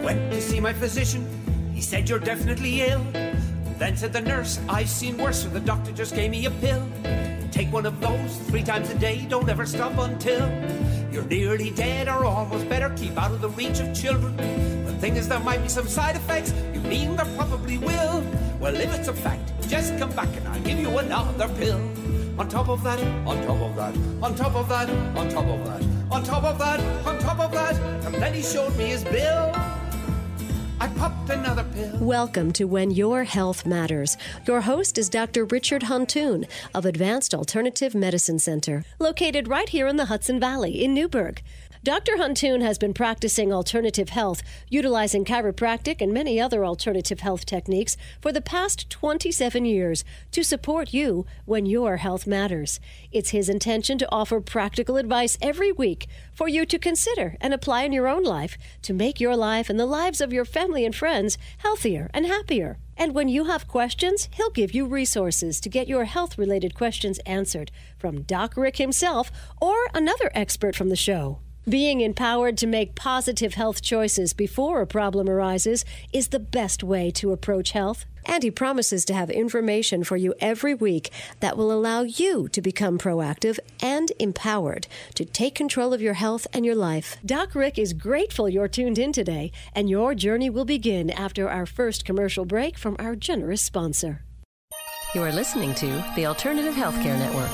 Went to see my physician, he said you're definitely ill. Then said the nurse, I've seen worse, so the doctor just gave me a pill. Take one of those 3 times a day, don't ever stop until you're nearly dead or almost better. Keep out of the reach of children. The thing is, there might be some side effects, you mean there probably will. Well, if it's a fact, just come back and I'll give you another pill. On top of that, on top of that, on top of that, on top of that, on top of that, on top of that, and then he showed me his bill. I popped another pill. Welcome to When Your Health Matters. Your host is Dr. Richard Huntoon of Advanced Alternative Medicine Center, located right here in the Hudson Valley in Newburgh. Dr. Huntoon has been practicing alternative health, utilizing chiropractic and many other alternative health techniques for the past 27 years to support you when your health matters. It's his intention to offer practical advice every week for you to consider and apply in your own life to make your life and the lives of your family and friends healthier and happier. And when you have questions, he'll give you resources to get your health-related questions answered from Doc Rick himself or another expert from the show. Being empowered to make positive health choices before a problem arises is the best way to approach health. And he promises to have information for you every week that will allow you to become proactive and empowered to take control of your health and your life. Doc Rick is grateful you're tuned in today, and your journey will begin after our first commercial break from our generous sponsor. You are listening to the Alternative Healthcare Network.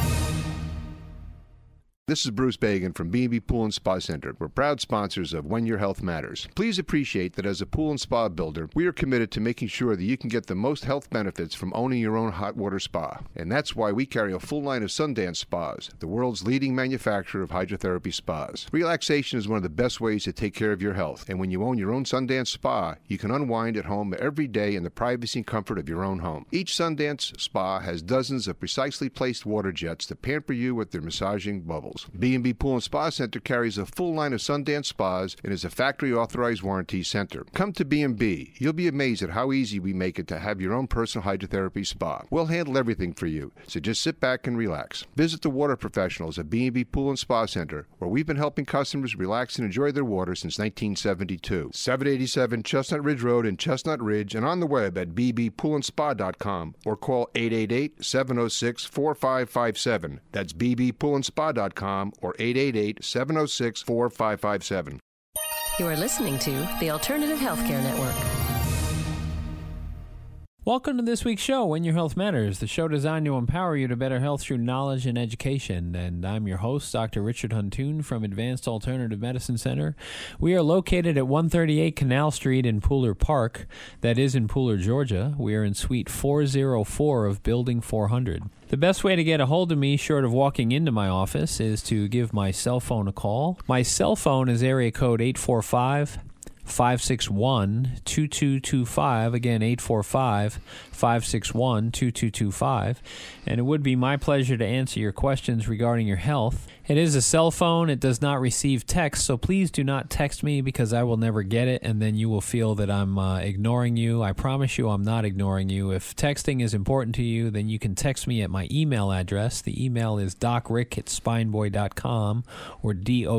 This is Bruce Bagan from B&B Pool and Spa Center. We're proud sponsors of When Your Health Matters. Please appreciate that as a pool and spa builder, we are committed to making sure that you can get the most health benefits from owning your own hot water spa. And that's why we carry a full line of Sundance Spas, the world's leading manufacturer of hydrotherapy spas. Relaxation is one of the best ways to take care of your health. And when you own your own Sundance Spa, you can unwind at home every day in the privacy and comfort of your own home. Each Sundance Spa has dozens of precisely placed water jets to pamper you with their massaging bubbles. B&B Pool and Spa Center carries a full line of Sundance Spas and is a factory-authorized warranty center. Come to B&B. You'll be amazed at how easy we make it to have your own personal hydrotherapy spa. We'll handle everything for you, so just sit back and relax. Visit the water professionals at B&B Pool and Spa Center, where we've been helping customers relax and enjoy their water since 1972. 787 Chestnut Ridge Road in Chestnut Ridge, and on the web at bbpoolandspa.com or call 888-706-4557. That's bbpoolandspa.com or 888-706-4557. You are listening to the Alternative Healthcare Network. Welcome to this week's show, When Your Health Matters, the show designed to empower you to better health through knowledge and education. And I'm your host, Dr. Richard Huntoon from Advanced Alternative Medicine Center. We are located at 138 Canal Street in Pooler Park, that is in Pooler, Georgia. We are in Suite 404 of Building 400. The best way to get a hold of me, short of walking into my office, is to give my cell phone a call. My cell phone is area code 845-561-2225. Again, 845-561-2225. And it would be my pleasure to answer your questions regarding your health. It is a cell phone. It does not receive text, so please do not text me because I will never get it, and then you will feel that I'm ignoring you. I promise you I'm not ignoring you. If texting is important to you, then you can text me at my email address. The email is docrick@spineboy.com or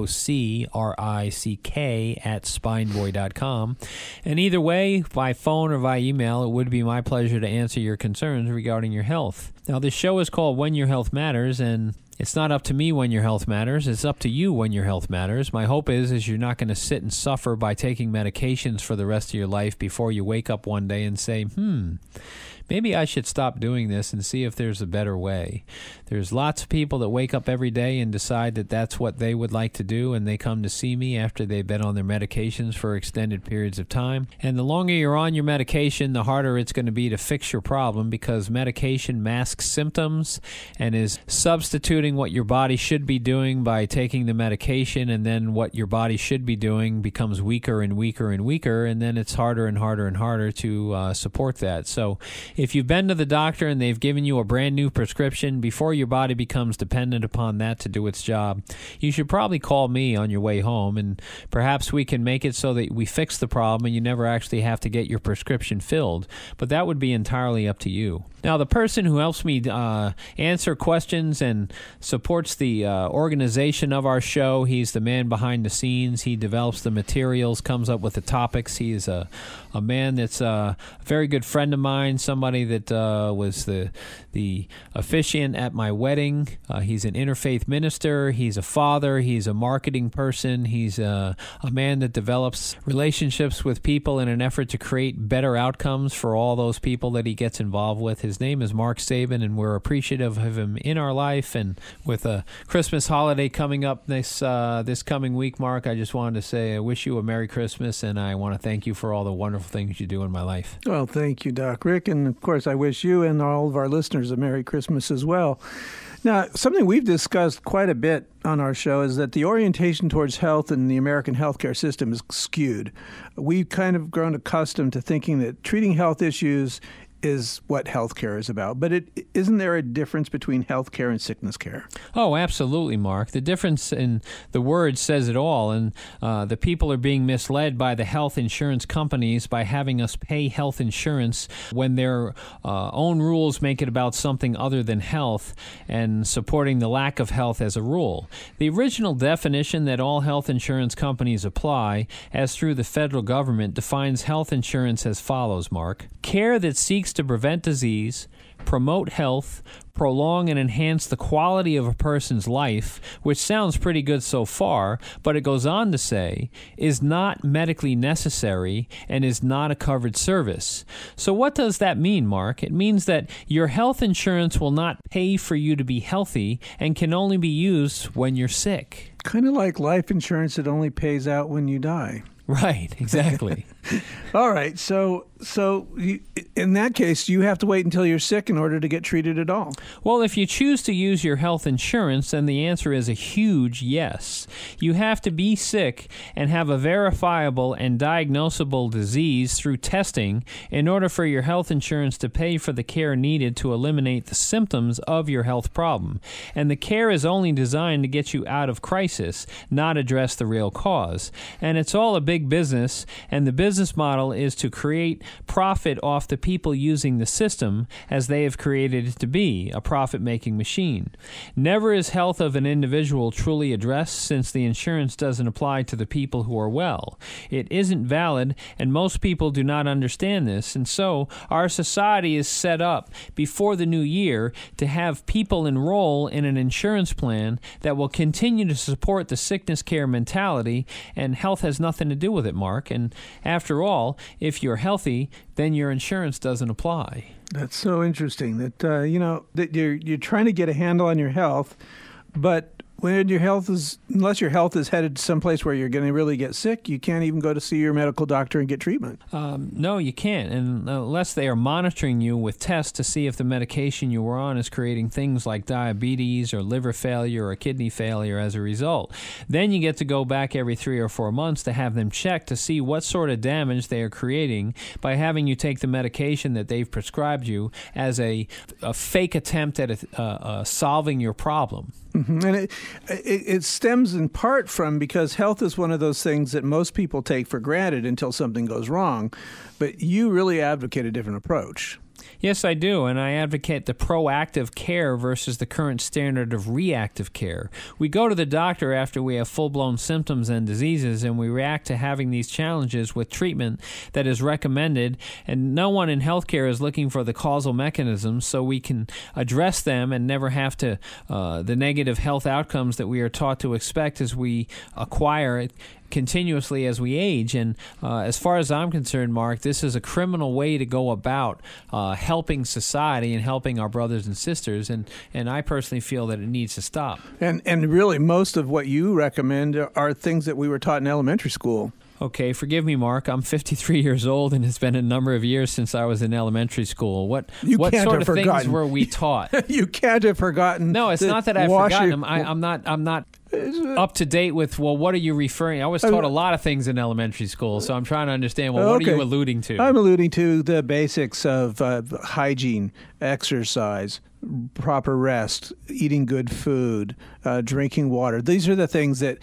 docrick@spineboy.com. And either way, by phone or via email, it would be my pleasure to answer your concerns regarding your health. Now, this show is called When Your Health Matters, and it's not up to me when your health matters. It's up to you when your health matters. My hope is you're not going to sit and suffer by taking medications for the rest of your life before you wake up one day and say, maybe I should stop doing this and see if there's a better way. There's lots of people that wake up every day and decide that that's what they would like to do, and they come to see me after they've been on their medications for extended periods of time. And the longer you're on your medication, the harder it's going to be to fix your problem, because medication masks symptoms and is substituting what your body should be doing by taking the medication, and then what your body should be doing becomes weaker and weaker and weaker, and then it's harder and harder and harder to support that. So If you've been to the doctor and they've given you a brand new prescription, before your body becomes dependent upon that to do its job, you should probably call me on your way home, and perhaps we can make it so that we fix the problem and you never actually have to get your prescription filled. But that would be entirely up to you. Now, the person who helps me answer questions and supports the organization of our show, he's the man behind the scenes. He develops the materials, comes up with the topics. He is a man that's a very good friend of mine, somebody that was the officiant at my wedding. He's an interfaith minister. He's a father. He's a marketing person. He's a man that develops relationships with people in an effort to create better outcomes for all those people that he gets involved with. His name is Mark Sabin, and we're appreciative of him in our life. And with a Christmas holiday coming up this coming week, Mark, I just wanted to say I wish you a Merry Christmas, and I want to thank you for all the wonderful things you do in my life. Well, thank you, Doc Rick. And, of course, I wish you and all of our listeners a Merry Christmas as well. Now, something we've discussed quite a bit on our show is that the orientation towards health in the American healthcare system is skewed. We've kind of grown accustomed to thinking that treating health issues is what healthcare is about. But isn't there a difference between healthcare and sickness care? Oh, absolutely, Mark. The difference in the word says it all, and the people are being misled by the health insurance companies by having us pay health insurance when their own rules make it about something other than health and supporting the lack of health as a rule. The original definition that all health insurance companies apply, as through the federal government, defines health insurance as follows, Mark. Care that seeks to prevent disease, promote health, prolong and enhance the quality of a person's life, which sounds pretty good so far, but it goes on to say, is not medically necessary and is not a covered service. So what does that mean, Mark? It means that your health insurance will not pay for you to be healthy and can only be used when you're sick. Kind of like life insurance that only pays out when you die. Right, exactly. All right, so in that case, you have to wait until you're sick in order to get treated at all. Well, if you choose to use your health insurance, then the answer is a huge yes. You have to be sick and have a verifiable and diagnosable disease through testing in order for your health insurance to pay for the care needed to eliminate the symptoms of your health problem. And the care is only designed to get you out of crisis, not address the real cause. And it's all a big business, and the business model is to create profit off the people using the system as they have created it to be, a profit-making machine. Never is health of an individual truly addressed, since the insurance doesn't apply to the people who are well. It isn't valid, and most people do not understand this, and so our society is set up before the new year to have people enroll in an insurance plan that will continue to support the sickness care mentality, and health has nothing to do with it, Mark. And after all, if you're healthy, then your insurance doesn't apply. That's so interesting that that you're trying to get a handle on your health, but when unless your health is headed to someplace where you're going to really get sick, you can't even go to see your medical doctor and get treatment. No, you can't, and unless they are monitoring you with tests to see if the medication you were on is creating things like diabetes or liver failure or kidney failure as a result. Then you get to go back every 3 or 4 months to have them checked to see what sort of damage they are creating by having you take the medication that they've prescribed you as a fake attempt at solving your problem. Mm-hmm. And it stems in part from because health is one of those things that most people take for granted until something goes wrong. But you really advocate a different approach. Yes, I do, and I advocate the proactive care versus the current standard of reactive care. We go to the doctor after we have full-blown symptoms and diseases, and we react to having these challenges with treatment that is recommended, and no one in healthcare is looking for the causal mechanisms so we can address them and never have to the negative health outcomes that we are taught to expect as we acquire it continuously as we age. And as far as I'm concerned, Mark, this is a criminal way to go about helping society and helping our brothers and sisters, and I personally feel that it needs to stop. And really, most of what you recommend are things that we were taught in elementary school. Okay, forgive me, Mark. I'm 53 years old, and it's been a number of years since I was in elementary school. What sort of things were we taught? You can't have forgotten. No, it's not that I've forgotten them. I'm not up to date with, well, what are you referring? I was taught a lot of things in elementary school, so I'm trying to understand, well, what are you alluding to? I'm alluding to the basics of hygiene, exercise, proper rest, eating good food, drinking water. These are the things that,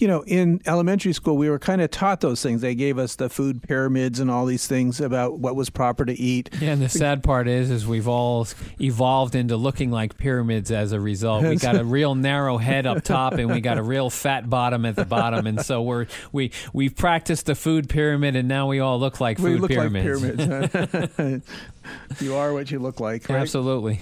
in elementary school, we were kind of taught those things. They gave us the food pyramids and all these things about what was proper to eat. Yeah, and the sad part is we've all evolved into looking like pyramids as a result. We got a real narrow head up top, and we got a real fat bottom at the bottom, and so we've practiced the food pyramid, and now we all look like food pyramids. Like pyramids. You are what you look like, right? Absolutely.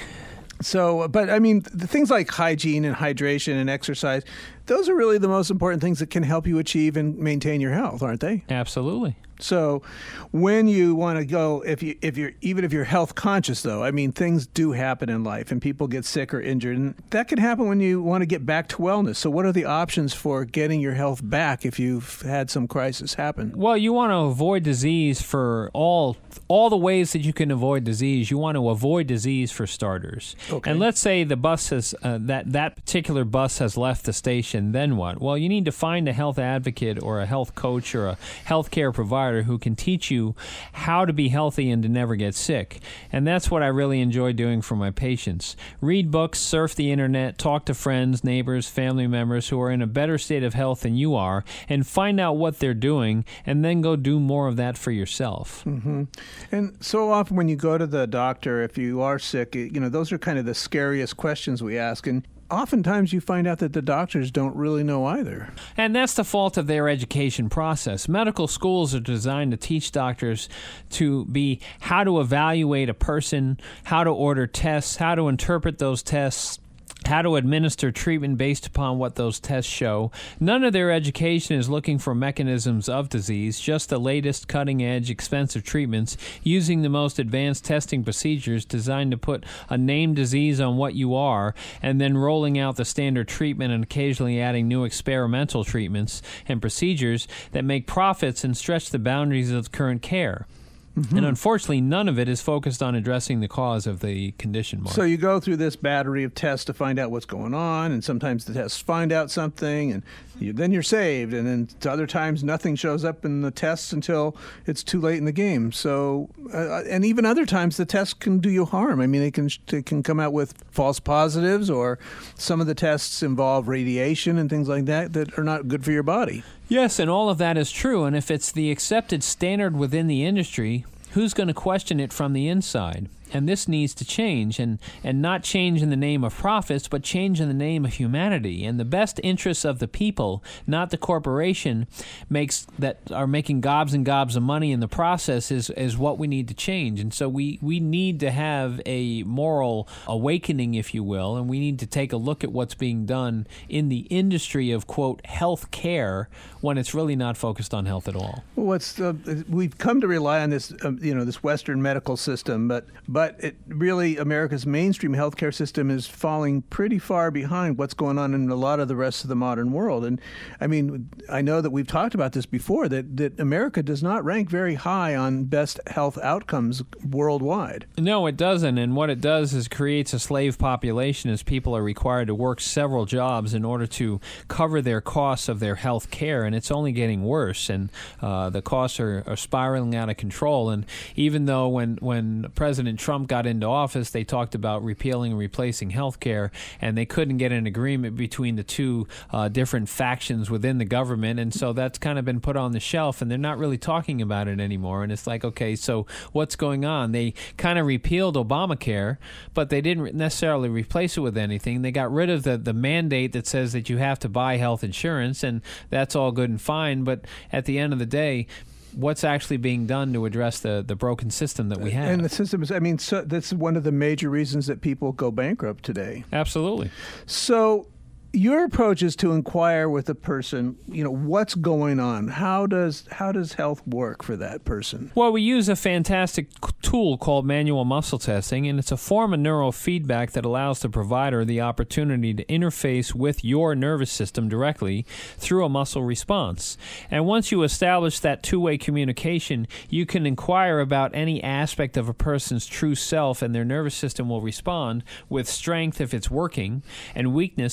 So, but I mean, the things like hygiene and hydration and exercise, those are really the most important things that can help you achieve and maintain your health, aren't they? Absolutely. So when you want to go, even if you're health conscious, though, I mean, things do happen in life and people get sick or injured. And that can happen when you want to get back to wellness. So what are the options for getting your health back if you've had some crisis happen? Well, you want to avoid disease for all the ways that you can avoid disease. You want to avoid disease for starters. Okay. And let's say the bus has, that particular bus has left the station. Then what? Well, you need to find a health advocate or a health coach or a healthcare provider who can teach you how to be healthy and to never get sick. And that's what I really enjoy doing for my patients. Read books, surf the internet, talk to friends, neighbors, family members who are in a better state of health than you are, and find out what they're doing, and then go do more of that for yourself. Mm-hmm. And so often when you go to the doctor, if you are sick, those are kind of the scariest questions we ask. And oftentimes you find out that the doctors don't really know either. And that's the fault of their education process. Medical schools are designed to teach doctors to be how to evaluate a person, how to order tests, how to interpret those tests, how to administer treatment based upon what those tests show. None of their education is looking for mechanisms of disease, just the latest cutting-edge, expensive treatments using the most advanced testing procedures designed to put a named disease on what you are, and then rolling out the standard treatment and occasionally adding new experimental treatments and procedures that make profits and stretch the boundaries of current care. Mm-hmm. And unfortunately, none of it is focused on addressing the cause of the condition, Mark. So you go through this battery of tests to find out what's going on, and sometimes the tests find out something, and then you're saved. And then other times, nothing shows up in the tests until it's too late in the game. So, and even other times, the tests can do you harm. I mean, they can come out with false positives, or some of the tests involve radiation and things like that are not good for your body. Yes, and all of that is true. And if it's the accepted standard within the industry, who's going to question it from the inside? And this needs to change, and not change in the name of profits, but change in the name of humanity. And the best interests of the people, not the corporation, that are making gobs and gobs of money in the process is what we need to change. And so we need to have a moral awakening, if you will, and we need to take a look at what's being done in the industry of, quote, health care, when it's really not focused on health at all. Well, we've come to rely on this, this Western medical system, but it really, America's mainstream healthcare system is falling pretty far behind what's going on in a lot of the rest of the modern world. And I mean, I know that we've talked about this before, that America does not rank very high on best health outcomes worldwide. No, it doesn't. And what it does is creates a slave population, as people are required to work several jobs in order to cover their costs of their health care. And it's only getting worse. And the costs are spiraling out of control. And even though when President Trump got into office, they talked about repealing and replacing health care, and they couldn't get an agreement between the two different factions within the government, and so that's kind of been put on the shelf, and they're not really talking about it anymore. And it's like, okay, so what's going on? They kind of repealed Obamacare, but they didn't necessarily replace it with anything. They got rid of the mandate that says that you have to buy health insurance, and that's all good and fine, but at the end of the day, what's actually being done to address the broken system that we have? And the system is, so that's one of the major reasons that people go bankrupt today. Absolutely. So your approach is to inquire with a person, what's going on? How does health work for that person? Well, we use a fantastic tool called manual muscle testing, and it's a form of neurofeedback that allows the provider the opportunity to interface with your nervous system directly through a muscle response. And once you establish that two-way communication, you can inquire about any aspect of a person's true self, and their nervous system will respond with strength if it's working, and weakness if it's a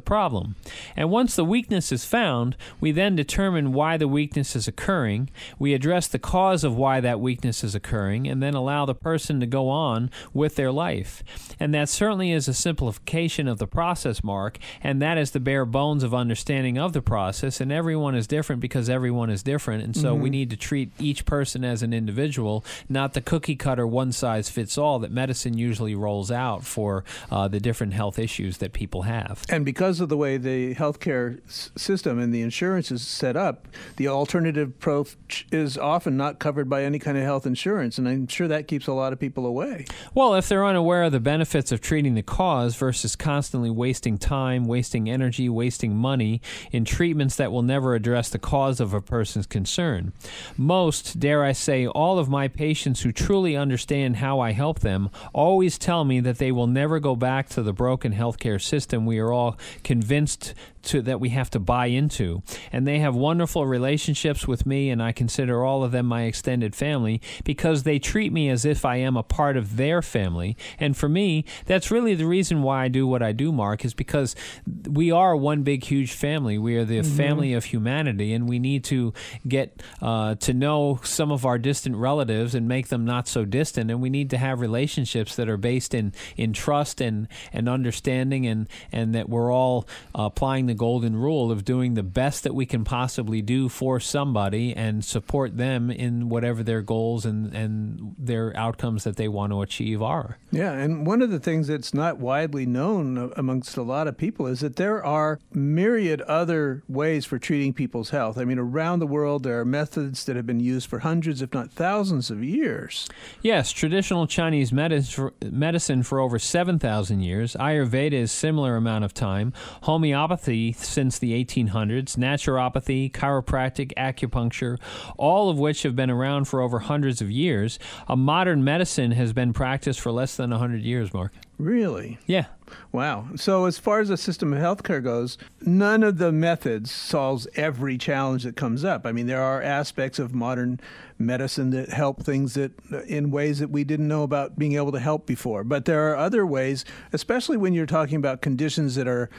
problem. And once the weakness is found, we then determine why the weakness is occurring. We address the cause of why that weakness is occurring, and then allow the person to go on with their life. And that certainly is a simplification of the process, Mark, and that is the bare bones of understanding of the process. And everyone is different because everyone is different, and so we need to treat each person as an individual, not the cookie-cutter one-size-fits-all that medicine usually rolls out for the different health issues that people have. And because of the way the healthcare system and the insurance is set up, the alternative approach is often not covered by any kind of health insurance, and I'm sure that keeps a lot of people away. Well, if they're unaware of the benefits of treating the cause versus constantly wasting time, wasting energy, wasting money in treatments that will never address the cause of a person's concern. Most, dare I say, all of my patients who truly understand how I help them always tell me that they will never go back to the broken healthcare system we are all convinced that we have to buy into. And they have wonderful relationships with me, and I consider all of them my extended family because they treat me as if I am a part of their family. And for me, that's really the reason why I do what I do, Mark, is because we are one big, huge family. We are the family of humanity, and we need to get to know some of our distant relatives and make them not so distant. And we need to have relationships that are based in trust and understanding, and that we're all applying the golden rule of doing the best that we can possibly do for somebody and support them in whatever their goals and their outcomes that they want to achieve are. Yeah, and one of the things that's not widely known amongst a lot of people is that there are myriad other ways for treating people's health. I mean, around the world, there are methods that have been used for hundreds, if not thousands of years. Yes, traditional Chinese medicine for over 7,000 years, Ayurveda is similar amount of time, homeopathy since the 1800s, naturopathy, chiropractic, acupuncture, all of which have been around for over hundreds of years. A modern medicine has been practiced for less than 100 years, Mark. Really? Yeah. Wow. So as far as the system of healthcare goes, none of the methods solves every challenge that comes up. I mean, there are aspects of modern medicine that help things that in ways that we didn't know about being able to help before. But there are other ways, especially when you're talking about conditions that are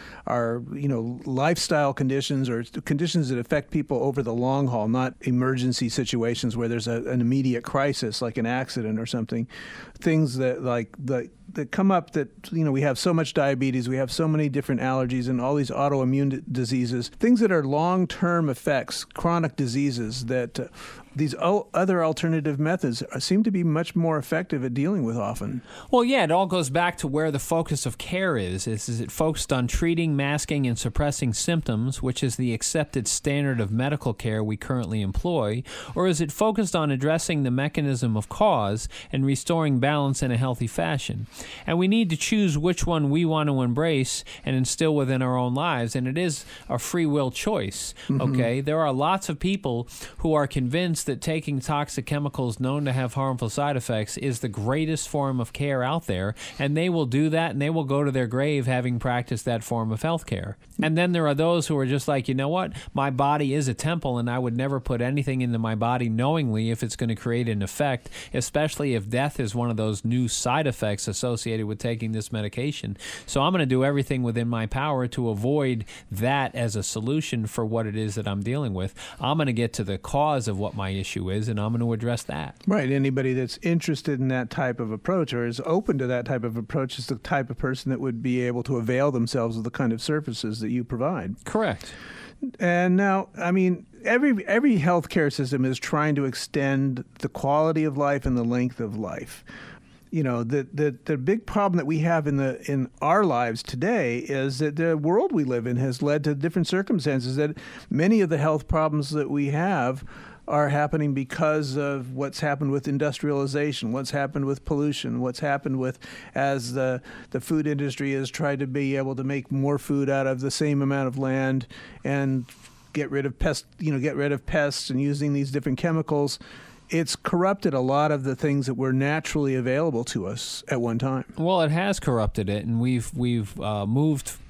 lifestyle conditions or conditions that affect people over the long haul, not emergency situations where there's an immediate crisis like an accident or something. Things that that come up that, we have so much diabetes, we have so many different allergies and all these autoimmune diseases, things that are long-term effects, chronic diseases that these other alternative methods seem to be much more effective at dealing with often. Well, yeah, it all goes back to where the focus of care is. Is it focused on treating, masking, and suppressing symptoms, which is the accepted standard of medical care we currently employ, or is it focused on addressing the mechanism of cause and restoring balance in a healthy fashion? And we need to choose which one we want to embrace and instill within our own lives, and it is a free will choice, okay? There are lots of people who are convinced that taking toxic chemicals known to have harmful side effects is the greatest form of care out there, and they will do that, and they will go to their grave having practiced that form of health care. And then there are those who are just like, you know what, my body is a temple, and I would never put anything into my body knowingly if it's going to create an effect, especially if death is one of those new side effects associated with taking this medication. So I'm going to do everything within my power to avoid that as a solution for what it is that I'm dealing with. I'm going to get to the cause of what my issue is, and I'm going to address that. Right. Anybody that's interested in that type of approach or is open to that type of approach is the type of person that would be able to avail themselves of the kind of services that you provide. Correct. And now, I mean, every healthcare system is trying to extend the quality of life and the length of life. The big problem that we have in our lives today is that the world we live in has led to different circumstances, that many of the health problems that we have are happening because of what's happened with industrialization, what's happened with pollution, what's happened with as the food industry has tried to be able to make more food out of the same amount of land and get rid of pests and using these different chemicals. It's corrupted a lot of the things that were naturally available to us at one time. Well, it has corrupted it, and we've moved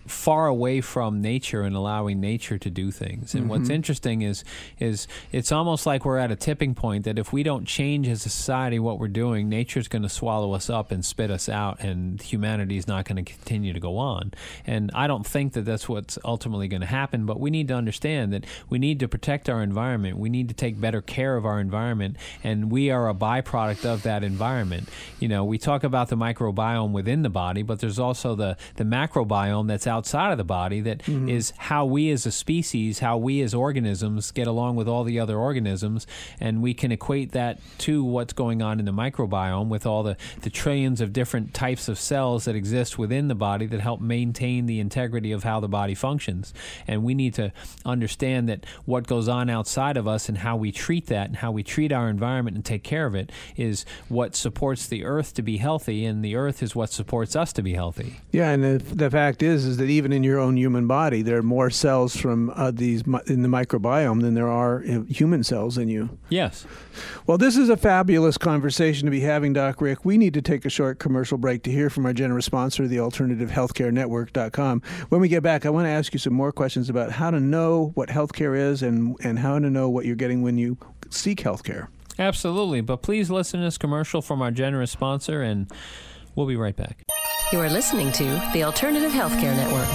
far away from nature and allowing nature to do things. And what's interesting is it's almost like we're at a tipping point that if we don't change as a society what we're doing, nature's going to swallow us up and spit us out, and humanity's not going to continue to go on. And I don't think that that's what's ultimately going to happen, but we need to understand that we need to protect our environment. We need to take better care of our environment, and we are a byproduct of that environment. You know, we talk about the microbiome within the body, but there's also the macrobiome that's outside of the body that is how we as a species, how we as organisms get along with all the other organisms, and we can equate that to what's going on in the microbiome with all the trillions of different types of cells that exist within the body that help maintain the integrity of how the body functions. And we need to understand that what goes on outside of us and how we treat that and how we treat our environment and take care of it is what supports the earth to be healthy, and the earth is what supports us to be healthy. Yeah, and the fact is that even in your own human body, there are more cells from these in the microbiome than there are human cells in you. Yes. Well, this is a fabulous conversation to be having, Doc Rick. We need to take a short commercial break to hear from our generous sponsor, the AlternativeHealthCareNetwork.com. When we get back, I want to ask you some more questions about how to know what healthcare is and how to know what you're getting when you seek healthcare. Absolutely. But please listen to this commercial from our generous sponsor, and we'll be right back. You are listening to the Alternative Healthcare Network.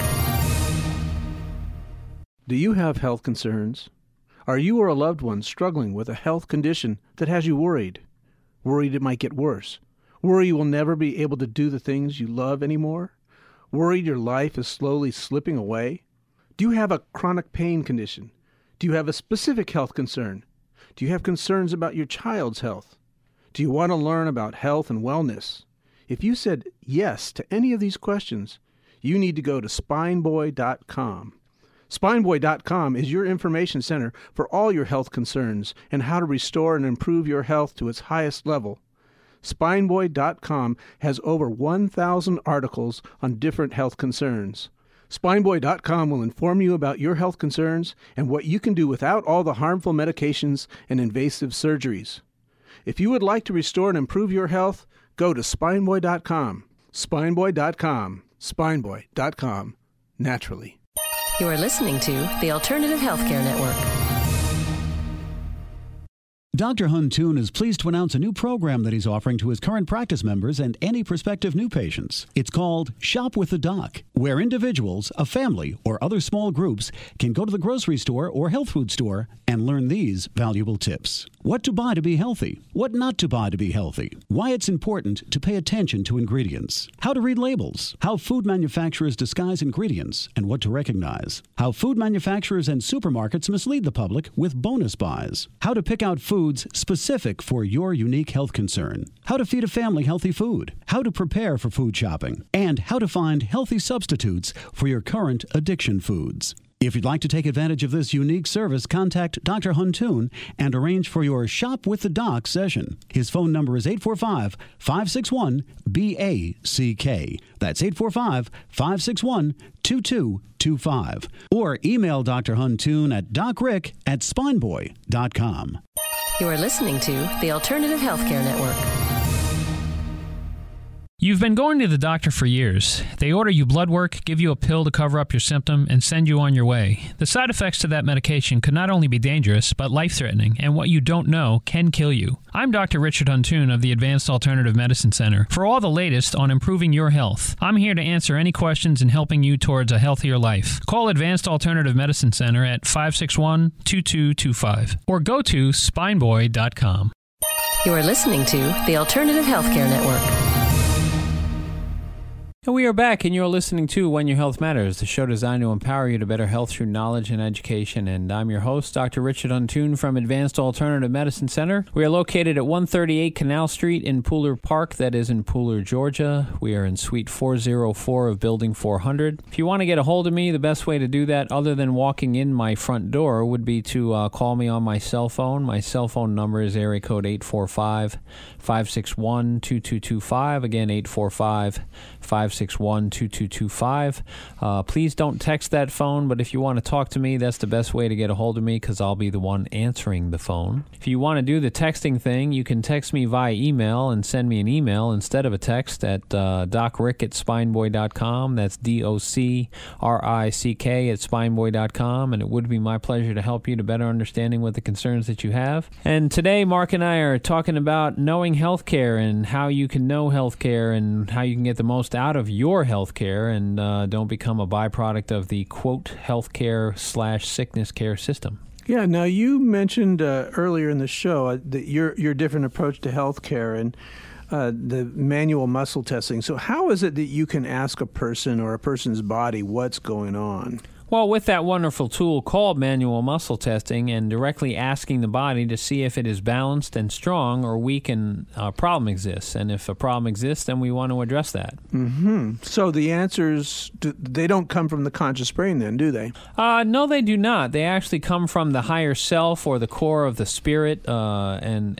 Do you have health concerns? Are you or a loved one struggling with a health condition that has you worried? Worried it might get worse? Worry you will never be able to do the things you love anymore? Worried your life is slowly slipping away? Do you have a chronic pain condition? Do you have a specific health concern? Do you have concerns about your child's health? Do you want to learn about health and wellness? If you said yes to any of these questions, you need to go to SpineBoy.com. SpineBoy.com is your information center for all your health concerns and how to restore and improve your health to its highest level. SpineBoy.com has over 1,000 articles on different health concerns. SpineBoy.com will inform you about your health concerns and what you can do without all the harmful medications and invasive surgeries. If you would like to restore and improve your health, go to SpineBoy.com. SpineBoy.com. SpineBoy.com. Naturally. You are listening to the Alternative Healthcare Network. Dr. Huntoon is pleased to announce a new program that he's offering to his current practice members and any prospective new patients. It's called Shop with the Doc, where individuals, a family, or other small groups can go to the grocery store or health food store and learn these valuable tips. What to buy to be healthy, what not to buy to be healthy, why it's important to pay attention to ingredients, how to read labels, how food manufacturers disguise ingredients and what to recognize, how food manufacturers and supermarkets mislead the public with bonus buys, how to pick out foods specific for your unique health concern, how to feed a family healthy food, how to prepare for food shopping, and how to find healthy substitutes for your current addiction foods. If you'd like to take advantage of this unique service, contact Dr. Huntoon and arrange for your Shop with the Doc session. His phone number is 845-561-BACK. That's 845-561-2225. Or email Dr. Huntoon at docrick@spineboy.com. You are listening to the Alternative Healthcare Network. You've been going to the doctor for years. They order you blood work, give you a pill to cover up your symptom, and send you on your way. The side effects to that medication could not only be dangerous, but life-threatening, and what you don't know can kill you. I'm Dr. Richard Huntoon of the Advanced Alternative Medicine Center. For all the latest on improving your health, I'm here to answer any questions in helping you towards a healthier life. Call Advanced Alternative Medicine Center at 561-2225 or go to SpineBoy.com. You are listening to the Alternative Healthcare Network. And we are back, and you're listening to When Your Health Matters, the show designed to empower you to better health through knowledge and education. And I'm your host, Dr. Richard Huntoon from Advanced Alternative Medicine Center. We are located at 138 Canal Street in Pooler Park, that is in Pooler, Georgia. We are in Suite 404 of Building 400. If you want to get a hold of me, the best way to do that, other than walking in my front door, would be to call me on my cell phone. My cell phone number is area code 845-561-2225. Again, 845-561-2225. 561-2225. Please don't text that phone, but if you want to talk to me, that's the best way to get a hold of me because I'll be the one answering the phone. If you want to do the texting thing, you can text me via email and send me an email instead of a text at docrick@spineboy.com. That's DOCRICK@spineboy.com, and it would be my pleasure to help you to better understanding what the concerns that you have. And today, Mark and I are talking about knowing healthcare and how you can know healthcare and how you can get the most out of your healthcare and don't become a byproduct of the, quote, healthcare/sickness care system. Yeah, now you mentioned earlier in the show that your different approach to healthcare and the manual muscle testing. So how is it that you can ask a person or a person's body what's going on? Well, with that wonderful tool called manual muscle testing and directly asking the body to see if it is balanced and strong or weak and a problem exists. And if a problem exists, then we want to address that. Mm-hmm. So the answers, they don't come from the conscious brain then, do they? No, they do not. They actually come from the higher self or the core of the spirit, and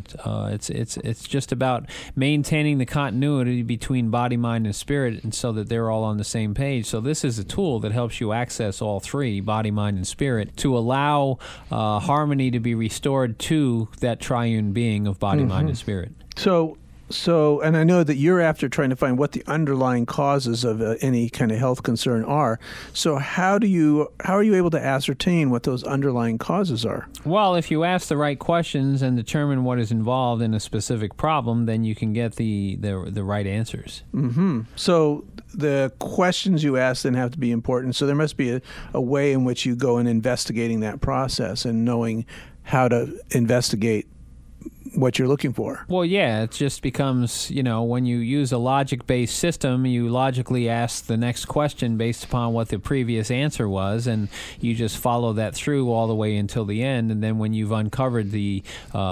it's just about maintaining the continuity between body, mind, and spirit, and so that they're all on the same page. So this is a tool that helps you access all three, body, mind, and spirit, to allow harmony to be restored to that triune being of body, mind, and spirit. So, and I know that you're after trying to find what the underlying causes of any kind of health concern are. So how are you able to ascertain what those underlying causes are? Well, if you ask the right questions and determine what is involved in a specific problem, then you can get the right answers. Mm-hmm. So the questions you ask then have to be important. So there must be a way in which you go in investigating that process and knowing how to investigate what you're looking for. Well, yeah, it just becomes, when you use a logic-based system, you logically ask the next question based upon what the previous answer was, and you just follow that through all the way until the end. And then when you've uncovered the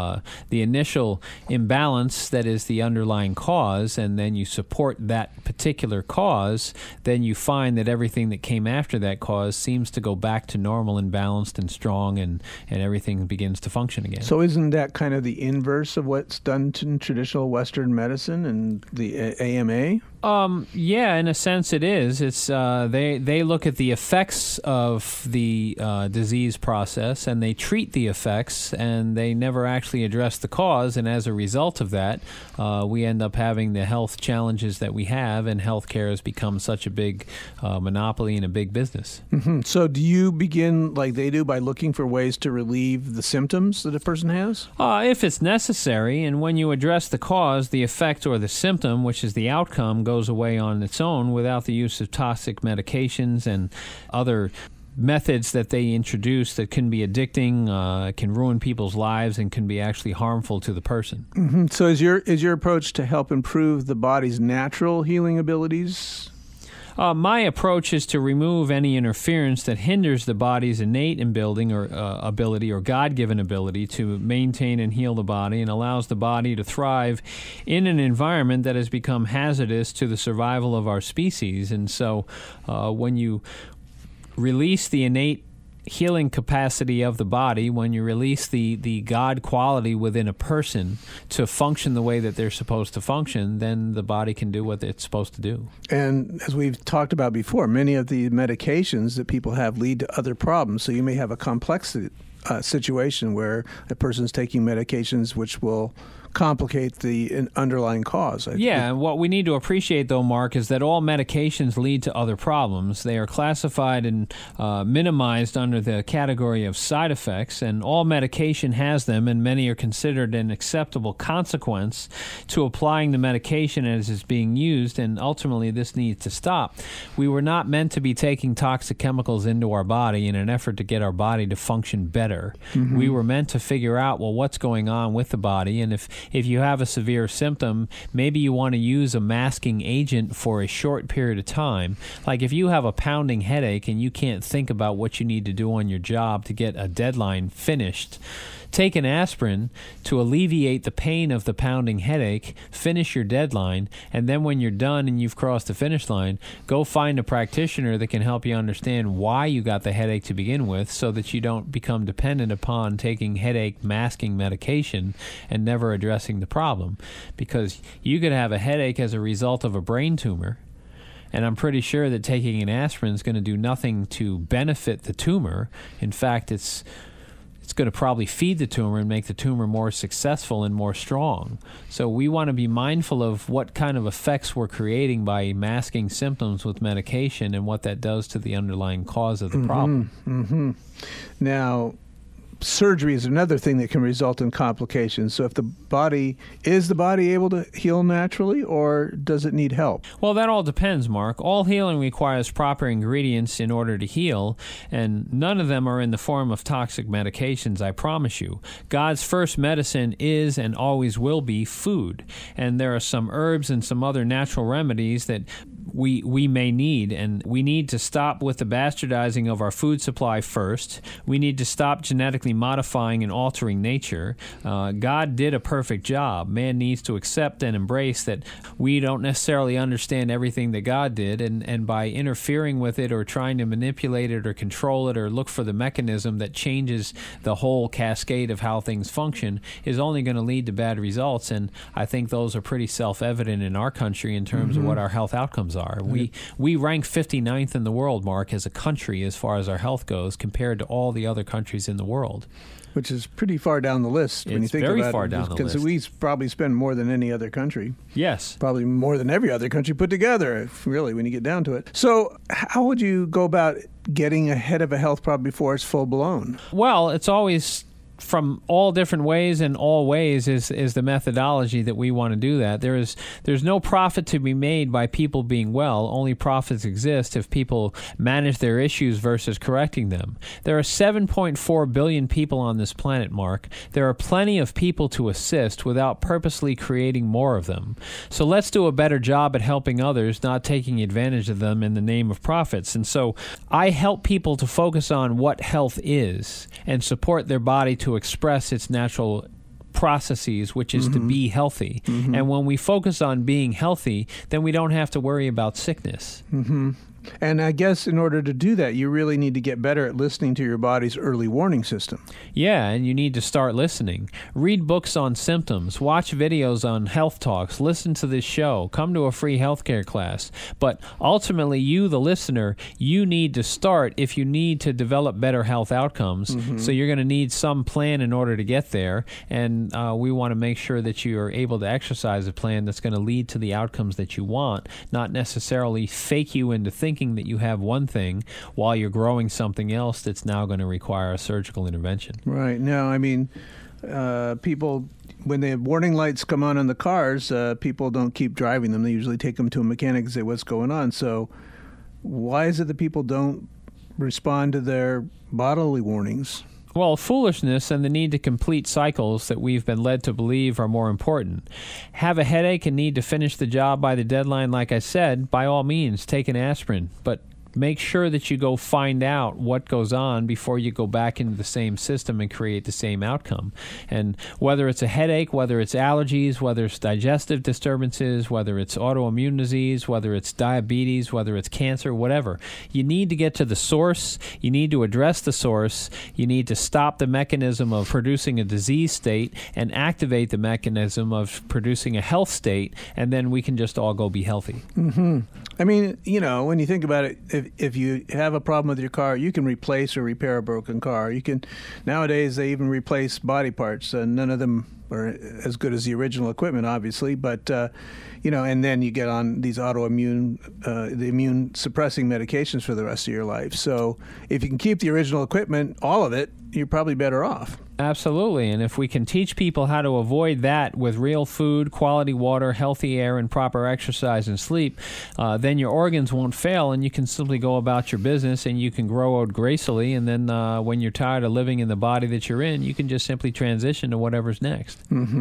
initial imbalance that is the underlying cause, and then you support that particular cause, then you find that everything that came after that cause seems to go back to normal and balanced and strong, and everything begins to function again. So isn't that kind of the inverse of what's done in traditional Western medicine and the AMA? Yeah, in a sense it is. It's they look at the effects of the disease process and they treat the effects, and they never actually address the cause, and as a result of that, we end up having the health challenges that we have, and healthcare has become such a big monopoly and a big business. Mm-hmm. So do you begin, like they do, by looking for ways to relieve the symptoms that a person has? If it's necessary, and when you address the cause, the effect or the symptom, which is the outcome, goes away on its own without the use of toxic medications and other methods that they introduce that can be addicting, can ruin people's lives, and can be actually harmful to the person. Mm-hmm. So is your approach to help improve the body's natural healing abilities? My approach is to remove any interference that hinders the body's innate ability or God-given ability to maintain and heal the body, and allows the body to thrive in an environment that has become hazardous to the survival of our species. And so when you release the innate healing capacity of the body, when you release the God quality within a person to function the way that they're supposed to function, then the body can do what it's supposed to do. And as we've talked about before, many of the medications that people have lead to other problems. So you may have a complex situation where a person's taking medications which will complicate the underlying cause. And what we need to appreciate, though, Mark, is that all medications lead to other problems. They are classified and minimized under the category of side effects, and all medication has them, and many are considered an acceptable consequence to applying the medication as it's being used, and ultimately this needs to stop. We were not meant to be taking toxic chemicals into our body in an effort to get our body to function better. Mm-hmm. We were meant to figure out, what's going on with the body, and if you have a severe symptom, maybe you want to use a masking agent for a short period of time. Like if you have a pounding headache and you can't think about what you need to do on your job to get a deadline finished, take an aspirin to alleviate the pain of the pounding headache, finish your deadline, and then when you're done and you've crossed the finish line, go find a practitioner that can help you understand why you got the headache to begin with, so that you don't become dependent upon taking headache masking medication and never addressing the problem. Because you could have a headache as a result of a brain tumor, And I'm pretty sure that taking an aspirin is going to do nothing to benefit the tumor. In fact, it's going to probably feed the tumor and make the tumor more successful and more strong. So we want to be mindful of what kind of effects we're creating by masking symptoms with medication and what that does to the underlying cause of the problem. Mm-hmm. Now, surgery is another thing that can result in complications. So if is the body able to heal naturally, or does it need help? Well, that all depends, Mark. All healing requires proper ingredients in order to heal, and none of them are in the form of toxic medications, I promise you. God's first medicine is and always will be food, and there are some herbs and some other natural remedies that we may need, and we need to stop with the bastardizing of our food supply first. We need to stop genetically modifying and altering nature. God did a perfect job. Man needs to accept and embrace that we don't necessarily understand everything that God did, and by interfering with it or trying to manipulate it or control it or look for the mechanism that changes the whole cascade of how things function is only going to lead to bad results. And I think those are pretty self-evident in our country in terms of what our health outcomes are. We rank 59th in the world, Mark, as a country as far as our health goes compared to all the other countries in the world. Which is pretty far down the list when you think very about far it. Down the list. Because we probably spend more than any other country. Yes. Probably more than every other country put together, really, when you get down to it. So how would you go about getting ahead of a health problem before it's full-blown? Well, it's always from all different ways, and all ways is the methodology that we want to do that. There's no profit to be made by people being well. Only profits exist if people manage their issues versus correcting them. There are 7.4 billion people on this planet, Mark. There are plenty of people to assist without purposely creating more of them. So let's do a better job at helping others, not taking advantage of them in the name of profits. And so I help people to focus on what health is and support their body to express its natural processes, which is to be healthy. And when we focus on being healthy, then we don't have to worry about sickness. And I guess in order to do that, you really need to get better at listening to your body's early warning system. Yeah, and you need to start listening. Read books on symptoms, watch videos on health talks, listen to this show, come to a free healthcare class. But ultimately, you, the listener, you need to start if you need to develop better health outcomes. So you're going to need some plan in order to get there, and we want to make sure that you are able to exercise a plan that's going to lead to the outcomes that you want, not necessarily fake you into thinking that you have one thing while you're growing something else that's now going to require a surgical intervention. Right. Now, I mean, people, when the warning lights come on the cars, people don't keep driving them. They usually take them to a mechanic and say, what's going on? So why is it that people don't respond to their bodily warnings? Well, foolishness and the need to complete cycles that we've been led to believe are more important. Have a headache and need to finish the job by the deadline, like I said, by all means, take an aspirin. But make sure that you go find out what goes on before you go back into the same system and create the same outcome. And whether it's a headache, whether it's allergies, whether it's digestive disturbances, whether it's autoimmune disease, whether it's diabetes, whether it's cancer, whatever, you need to get to the source. You need to address the source. You need to stop the mechanism of producing a disease state and activate the mechanism of producing a health state, and then we can just all go be healthy. I mean, you know, when you think about it, if you have a problem with your car, you can replace or repair a broken car. You can, nowadays, they even replace body parts. None of them are as good as the original equipment, obviously, but, you know, and then you get on these autoimmune, the immune suppressing medications for the rest of your life. So if you can keep the original equipment, all of it, you're probably better off. Absolutely. And if we can teach people how to avoid that with real food, quality water, healthy air, and proper exercise and sleep, then your organs won't fail, and you can simply go about your business and you can grow old gracefully. And then when you're tired of living in the body that you're in, you can just simply transition to whatever's next.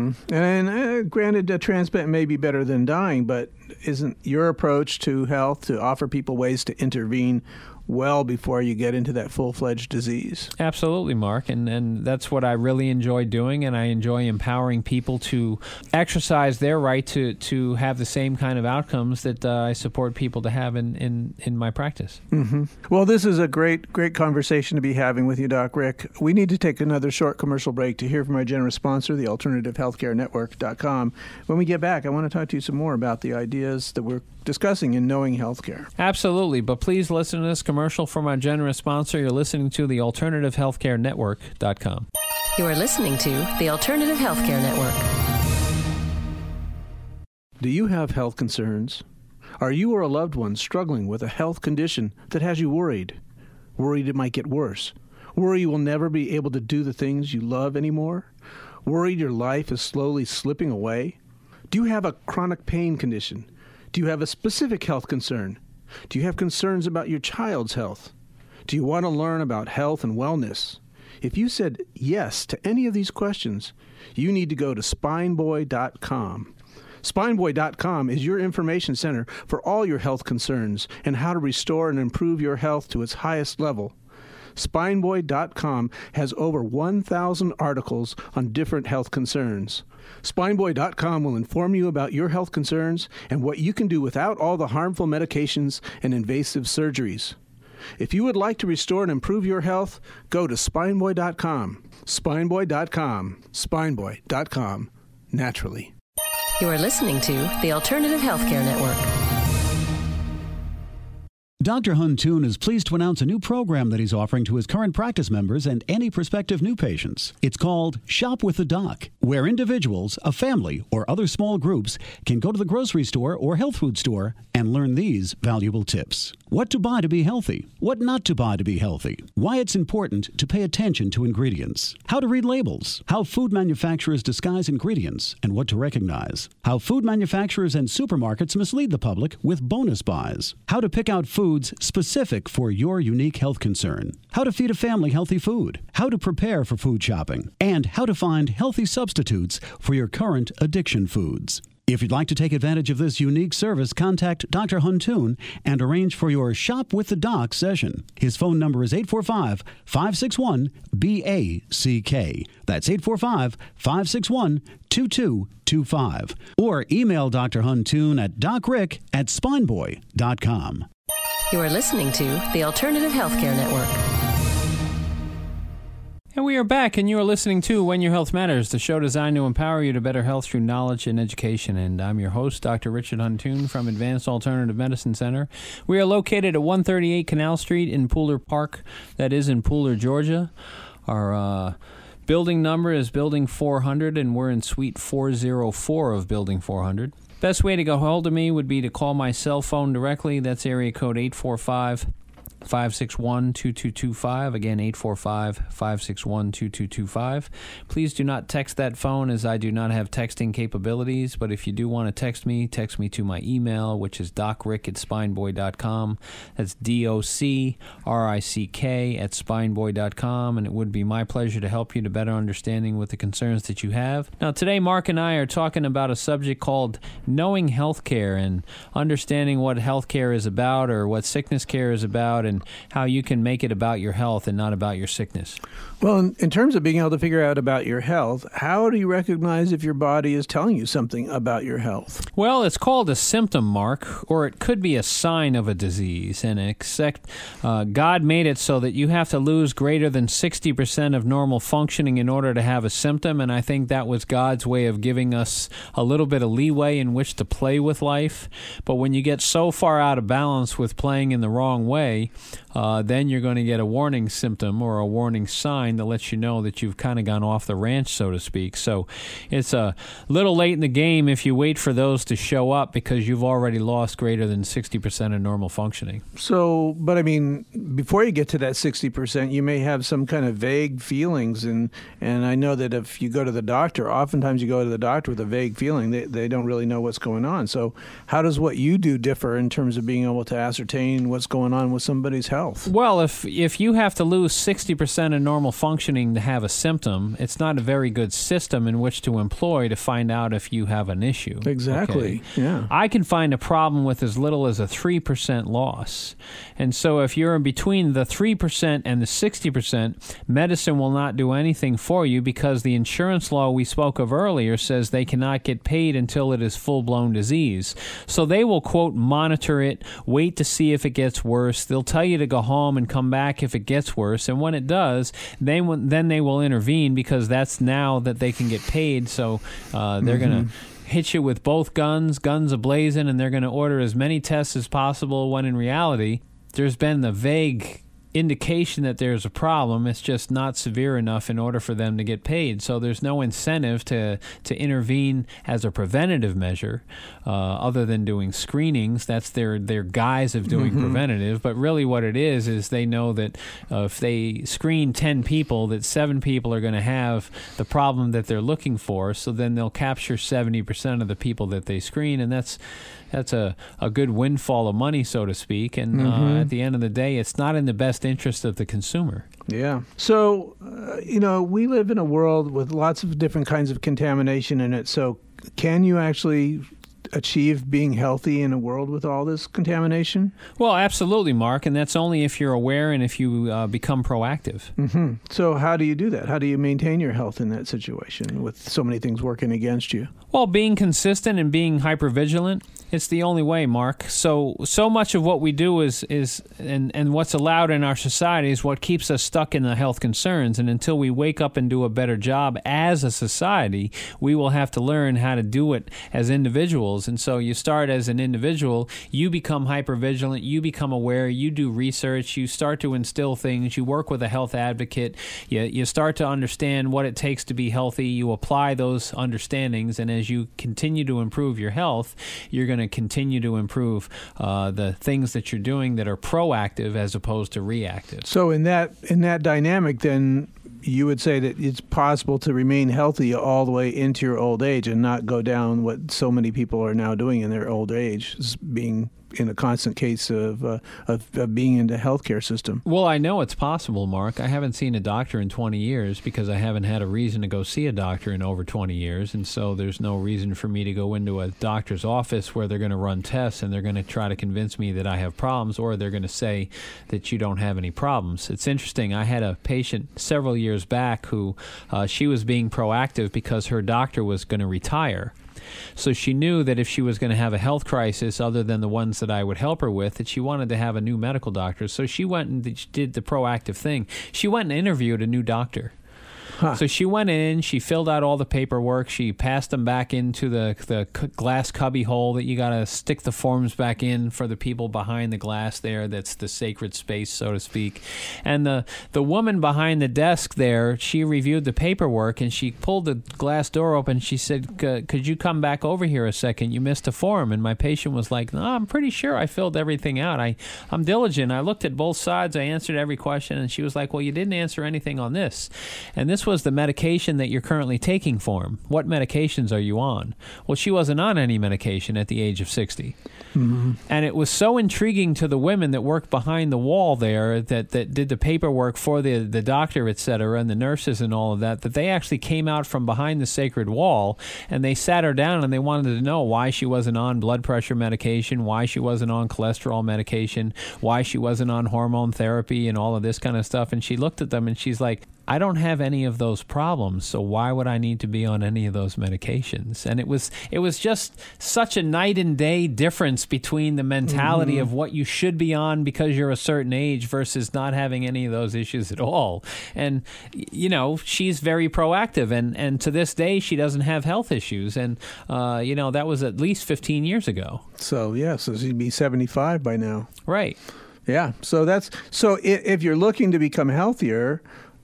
And granted, a transplant may be better than dying, but isn't your approach to health to offer people ways to intervene well before you get into that full-fledged disease? Absolutely, Mark, and that's what I really enjoy doing, and I enjoy empowering people to exercise their right to have the same kind of outcomes that I support people to have in my practice. Well, this is a great conversation to be having with you, Doc Rick. We need to take another short commercial break to hear from our generous sponsor, the AlternativeHealthcareNetwork.com. When we get back, I want to talk to you some more about the ideas that we're discussing in Knowing Healthcare. Absolutely, but please listen to this commercial from our generous sponsor. You're listening to the AlternativeHealthcareNetwork.com. You are listening to the Alternative Healthcare Network. Do you have health concerns? Are you or a loved one struggling with a health condition that has you worried? Worried it might get worse? Worry you will never be able to do the things you love anymore? Worried your life is slowly slipping away? Do you have a chronic pain condition? Do you have a specific health concern? Do you have concerns about your child's health? Do you want to learn about health and wellness? If you said yes to any of these questions, you need to go to SpineBoy.com. SpineBoy.com is your information center for all your health concerns and how to restore and improve your health to its highest level. SpineBoy.com has over 1,000 articles on different health concerns. SpineBoy.com will inform you about your health concerns and what you can do without all the harmful medications and invasive surgeries. If you would like to restore and improve your health, go to SpineBoy.com. SpineBoy.com. SpineBoy.com. Naturally. You are listening to the Alternative Healthcare Network. Dr. Huntoon is pleased to announce a new program that he's offering to his current practice members and any prospective new patients. It's called Shop with the Doc, where individuals, a family, or other small groups can go to the grocery store or health food store and learn these valuable tips. What to buy to be healthy, what not to buy to be healthy, why it's important to pay attention to ingredients, how to read labels, how food manufacturers disguise ingredients and what to recognize, how food manufacturers and supermarkets mislead the public with bonus buys, how to pick out foods specific for your unique health concern, how to feed a family healthy food, how to prepare for food shopping, and how to find healthy substitutes for your current addiction foods. If you'd like to take advantage of this unique service, contact Dr. Huntoon and arrange for your Shop with the Doc session. His phone number is 845-561-BACK. That's 845-561-2225. Or email Dr. Huntoon at docrick@spineboy.com. You are listening to the Alternative Healthcare Network. And we are back, and you are listening to When Your Health Matters, the show designed to empower you to better health through knowledge and education. And I'm your host, Dr. Richard Huntoon from Advanced Alternative Medicine Center. We are located at 138 Canal Street in Pooler Park, that is in Pooler, Georgia. Our building number is Building 400, and we're in Suite 404 of Building 400. Best way to get hold of me would be to call my cell phone directly. That's area code 845-561-2225. Again, 845-561-2225. Please do not text that phone, as I do not have texting capabilities. But if you do want to text me to my email, which is docrick@spineboy.com. That's DOCRICK@spineboy.com. And it would be my pleasure to help you to better understanding with the concerns that you have. Now, today, Mark and I are talking about a subject called Knowing Healthcare and understanding what healthcare is about, or what sickness care is about, and how you can make it about your health and not about your sickness. Well, in terms of being able to figure out about your health, how do you recognize if your body is telling you something about your health? Well, it's called a symptom, Mark, or it could be a sign of a disease. And God made it so that you have to lose greater than 60% of normal functioning in order to have a symptom. And I think that was God's way of giving us a little bit of leeway in which to play with life. But when you get so far out of balance with playing in the wrong way, then you're going to get a warning symptom or a warning sign that lets you know that you've kind of gone off the ranch, so to speak. So it's a little late in the game if you wait for those to show up, because you've already lost greater than 60% of normal functioning. So, but I mean, before you get to that 60%, you may have some kind of vague feelings. And I know that if you go to the doctor, oftentimes you go to the doctor with a vague feeling. They don't really know what's going on. So how does what you do differ in terms of being able to ascertain what's going on with somebody's health? Well, if you have to lose 60% of normal functioning to have a symptom, it's not a very good system in which to employ to find out if you have an issue. Exactly. Okay? Yeah. I can find a problem with as little as a 3% loss. And so if you're in between the 3% and the 60%, medicine will not do anything for you, because the insurance law we spoke of earlier says they cannot get paid until it is full-blown disease. So they will, quote, monitor it, wait to see if it gets worse. They'll tell you to go home and come back if it gets worse. And when it does, then they will intervene, because that's now that they can get paid. So they're going to hit you with both guns ablazing, and they're going to order as many tests as possible, when in reality, there's been the vague indication that there's a problem. It's just not severe enough in order for them to get paid. So there's no incentive to intervene as a preventative measure, other than doing screenings. That's their guise of doing preventative. But really what it is they know that if they screen 10 people, that 7 people are going to have the problem that they're looking for. So then they'll capture 70% of the people that they screen, and that's a good windfall of money, so to speak. And at the end of the day, it's not in the best interest of the consumer. Yeah. So, we live in a world with lots of different kinds of contamination in it. So can you actually achieve being healthy in a world with all this contamination? Well, absolutely, Mark, and that's only if you're aware and if you become proactive. Mm-hmm. So how do you do that? How do you maintain your health in that situation with so many things working against you? Well, being consistent and being hypervigilant, it's the only way, Mark. So much of what we do is what's allowed in our society is what keeps us stuck in the health concerns. And until we wake up and do a better job as a society, we will have to learn how to do it as individuals. And so you start as an individual, you become hypervigilant, you become aware, you do research, you start to instill things, you work with a health advocate, you start to understand what it takes to be healthy, you apply those understandings, and as you continue to improve your health, you're going to continue to improve the things that you're doing that are proactive as opposed to reactive. So in that dynamic, then you would say that it's possible to remain healthy all the way into your old age and not go down what so many people are now doing in their old age, being in a constant case of being in the healthcare system. Well, I know it's possible, Mark. I haven't seen a doctor in 20 years because I haven't had a reason to go see a doctor in over 20 years, and so there's no reason for me to go into a doctor's office where they're going to run tests and they're going to try to convince me that I have problems, or they're going to say that you don't have any problems. It's interesting. I had a patient several years back who she was being proactive because her doctor was going to retire. So she knew that if she was going to have a health crisis other than the ones that I would help her with, that she wanted to have a new medical doctor. So she went and did the proactive thing. She went and interviewed a new doctor. So she went in, she filled out all the paperwork, she passed them back into the glass cubby hole that you got to stick the forms back in for the people behind the glass there. That's the sacred space, so to speak. And the woman behind the desk there, she reviewed the paperwork and she pulled the glass door open. She said, could you come back over here a second? You missed a form. And my patient was like, no, I'm pretty sure I filled everything out. I'm diligent. I looked at both sides. I answered every question. And she was like, well, you didn't answer anything on this. And this was the medication that you're currently taking for him. What medications are you on? Well, she wasn't on any medication at the age of 60. Mm-hmm. And it was so intriguing to the women that worked behind the wall there that did the paperwork for the doctor, et cetera, and the nurses and all of that they actually came out from behind the sacred wall and they sat her down and they wanted to know why she wasn't on blood pressure medication, why she wasn't on cholesterol medication, why she wasn't on hormone therapy and all of this kind of stuff. And she looked at them and she's like, I don't have any of those problems, so why would I need to be on any of those medications? And it was just such a night and day difference between the mentality of what you should be on because you're a certain age versus not having any of those issues at all. And, she's very proactive, and to this day, she doesn't have health issues. And, that was at least 15 years ago. So she'd be 75 by now. Right. Yeah. So if you're looking to become healthier,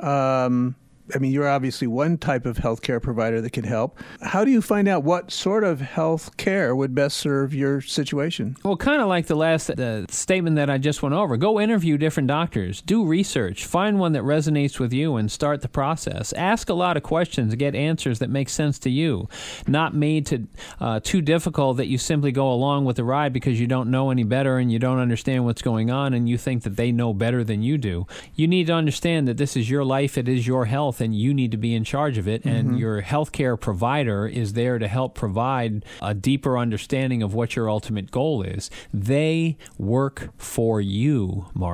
you're obviously one type of healthcare provider that can help. How do you find out what sort of health care would best serve your situation? Well, kind of like the last statement that I just went over. Go interview different doctors. Do research. Find one that resonates with you and start the process. Ask a lot of questions. Get answers that make sense to you. Not made to too difficult that you simply go along with the ride because you don't know any better and you don't understand what's going on and you think that they know better than you do. You need to understand that this is your life. It is your health. And you need to be in charge of it, and your healthcare provider is there to help provide a deeper understanding of what your ultimate goal is. They work for you, Mark.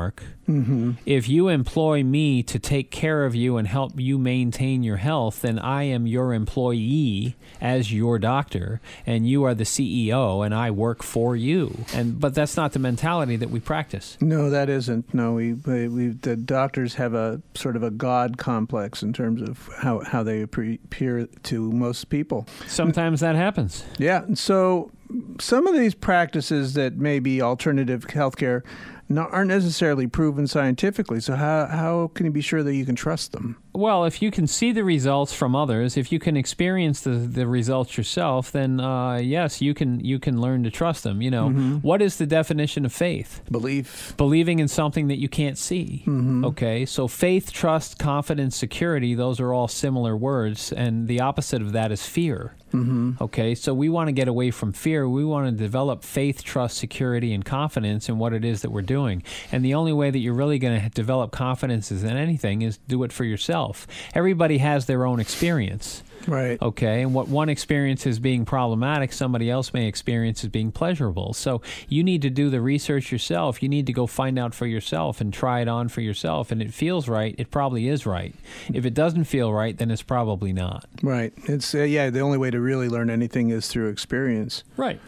If you employ me to take care of you and help you maintain your health, then I am your employee as your doctor, and you are the CEO, and I work for you. But that's not the mentality that we practice. No, that isn't. No, the doctors have a sort of a God complex in terms of how they appear to most people. Sometimes that happens. Yeah. So some of these practices that may be alternative healthcare aren't necessarily proven scientifically. So how can you be sure that you can trust them? Well, if you can see the results from others, if you can experience the results yourself, then yes, you can learn to trust them. You know, what is the definition of faith? Belief. Believing in something that you can't see. Okay, so faith, trust, confidence, security, those are all similar words, and the opposite of that is fear. Okay, so we want to get away from fear. We want to develop faith, trust, security, and confidence in what it is that we're doing. And the only way that you're really going to develop confidence in anything is do it for yourself. Everybody has their own experience. Right. Okay, and what one experience as being problematic, somebody else may experience as being pleasurable. So you need to do the research yourself. You need to go find out for yourself and try it on for yourself. And it feels right, it probably is right. If it doesn't feel right, then it's probably not. Right. It's the only way to really learn anything is through experience. Right.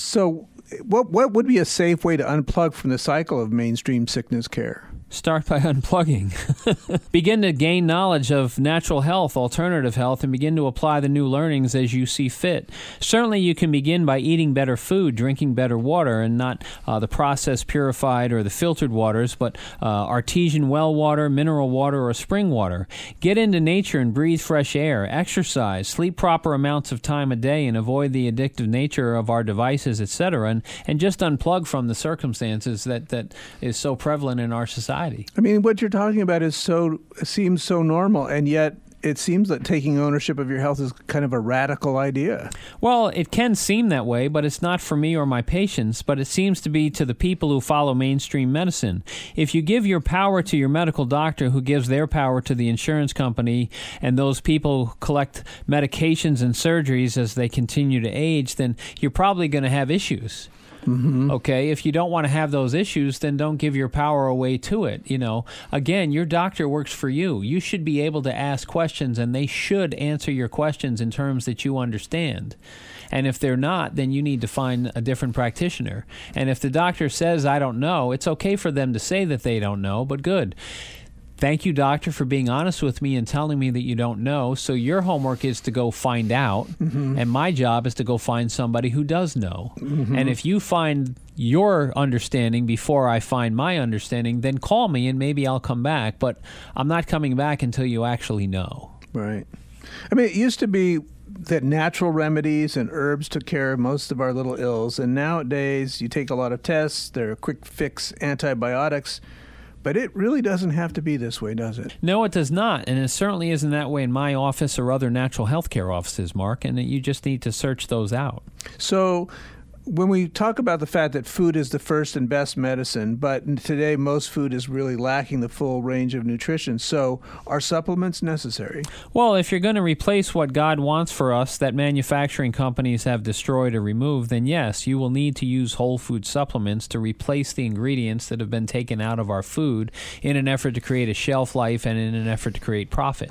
So what would be a safe way to unplug from the cycle of mainstream sickness care? Start by unplugging. Begin to gain knowledge of natural health, alternative health, and begin to apply the new learnings as you see fit. Certainly you can begin by eating better food, drinking better water, and not the processed, purified, or the filtered waters, but artesian well water, mineral water, or spring water. Get into nature and breathe fresh air. Exercise. Sleep proper amounts of time a day and avoid the addictive nature of our devices, etc., and just unplug from the circumstances that is so prevalent in our society. I mean, what you're talking about seems so normal, and yet it seems that taking ownership of your health is kind of a radical idea. Well, it can seem that way, but it's not for me or my patients, but it seems to be to the people who follow mainstream medicine. If you give your power to your medical doctor, who gives their power to the insurance company, and those people collect medications and surgeries as they continue to age, then you're probably going to have issues. Okay, if you don't want to have those issues, then don't give your power away to it. You know, again, your doctor works for you. You should be able to ask questions, and they should answer your questions in terms that you understand. And if they're not, then you need to find a different practitioner. And if the doctor says, I don't know, it's okay for them to say that they don't know, but good. Thank you, doctor, for being honest with me and telling me that you don't know. So your homework is to go find out, and my job is to go find somebody who does know. And if you find your understanding before I find my understanding, then call me and maybe I'll come back. But I'm not coming back until you actually know. Right. I mean, it used to be that natural remedies and herbs took care of most of our little ills. And nowadays, you take a lot of tests, there are quick fix antibiotics. But it really doesn't have to be this way, does it? No, it does not. And it certainly isn't that way in my office or other natural health care offices, Mark. And you just need to search those out. So when we talk about the fact that food is the first and best medicine, but today most food is really lacking the full range of nutrition. So are supplements necessary? Well, if you're going to replace what God wants for us that manufacturing companies have destroyed or removed, then yes, you will need to use whole food supplements to replace the ingredients that have been taken out of our food in an effort to create a shelf life and in an effort to create profit.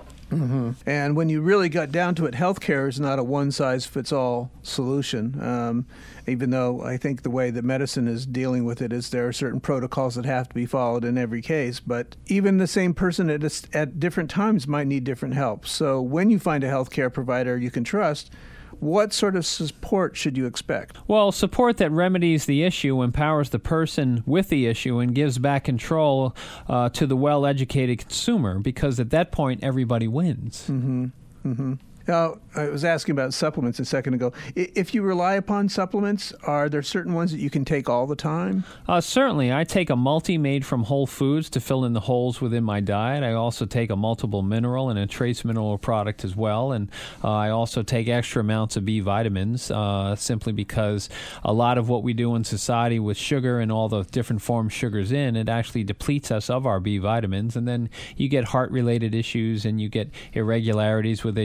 And when you really got down to it, healthcare is not a one-size-fits-all solution. Even though I think the way that medicine is dealing with it is there are certain protocols that have to be followed in every case. But even the same person at different times might need different help. So when you find a healthcare provider you can trust, what sort of support should you expect? Well, support that remedies the issue, empowers the person with the issue, and gives back control to the well-educated consumer, because at that point, everybody wins. Now, I was asking about supplements a second ago. If you rely upon supplements, are there certain ones that you can take all the time? Certainly. I take a multi made from whole foods to fill in the holes within my diet. I also take a multiple mineral and a trace mineral product as well. And I also take extra amounts of B vitamins simply because a lot of what we do in society with sugar and all the different forms sugar's in, it actually depletes us of our B vitamins. And then you get heart-related issues and you get irregularities within your heart